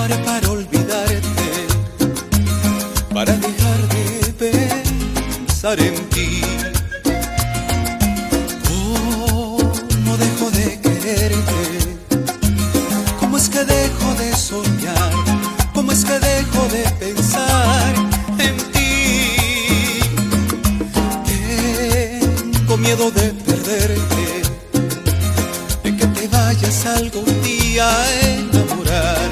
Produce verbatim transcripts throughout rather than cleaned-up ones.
haré para olvidarte, para dejar de pensar en ti? ¿Cómo dejo de quererte? ¿Cómo es que dejo de soñar? ¿Cómo es que dejo de pensar en ti? Tengo miedo de perderte, de que te vayas algún día a enamorar.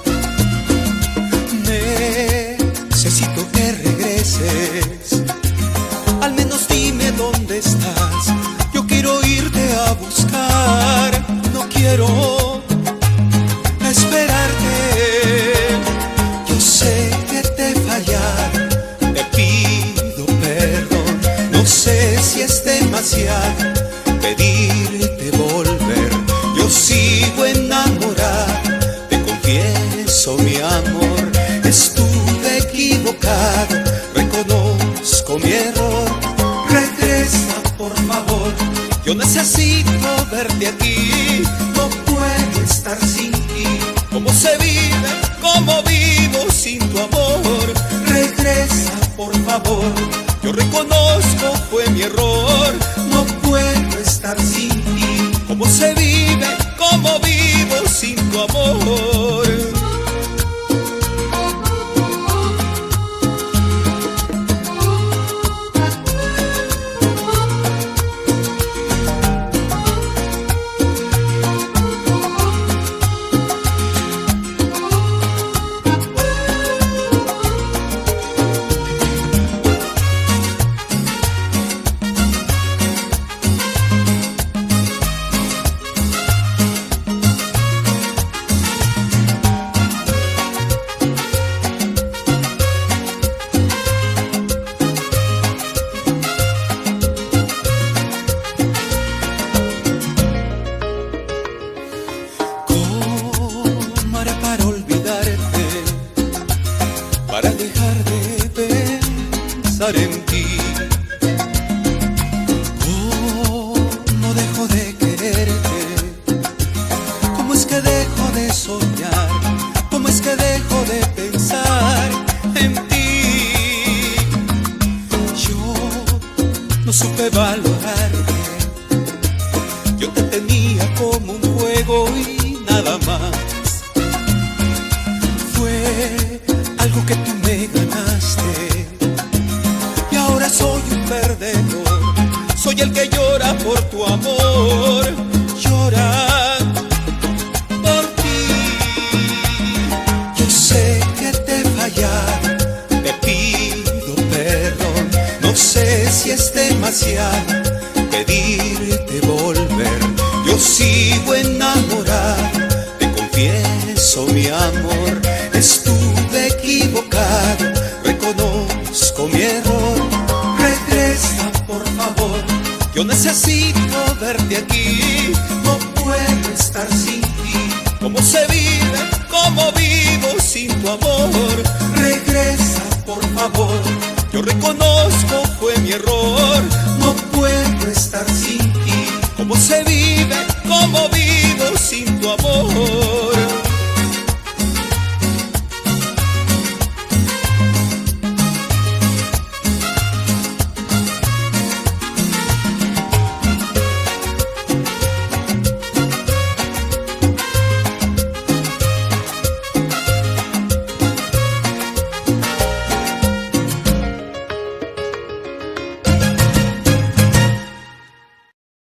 Necesito que regreses, al menos dime dónde estás. Yo quiero irte a buscar, no quiero esperarte. Yo sé que te he fallado, te pido perdón. No sé si es demasiado pedirte volver. Yo sigo enamorado, te confieso mi amor. Estuve equivocado, reconozco mi error. Regresa por favor, yo necesito verte aquí. No puedo estar sin ti. ¿Cómo se vive? ¿Cómo vivo sin tu amor? Regresa por favor, yo reconozco fue mi error. No puedo estar sin ti. ¿Cómo se vive? ¿Cómo vivo sin tu amor? Para dejar de pensar en ti. ¿Cómo dejo de quererte? ¿Cómo es que dejo de soñar? ¿Cómo es que dejo de pensar en ti? Yo no supe valorarte, yo te tenía como un juego y nada más. Fue algo que tú me ganaste y ahora soy un perdedor. Soy el que llora por tu amor, llora por ti. Yo sé que te he fallado, te pido perdón. No sé si es demasiado pedirte volver. Yo sigo enamorado, te confieso mi amor. Estuve equivocado, reconozco mi error. Regresa por favor, yo necesito verte aquí. No puedo estar sin ti. ¿Cómo se vive? ¿Cómo vivo sin tu amor? Regresa por favor, yo reconozco fue mi error.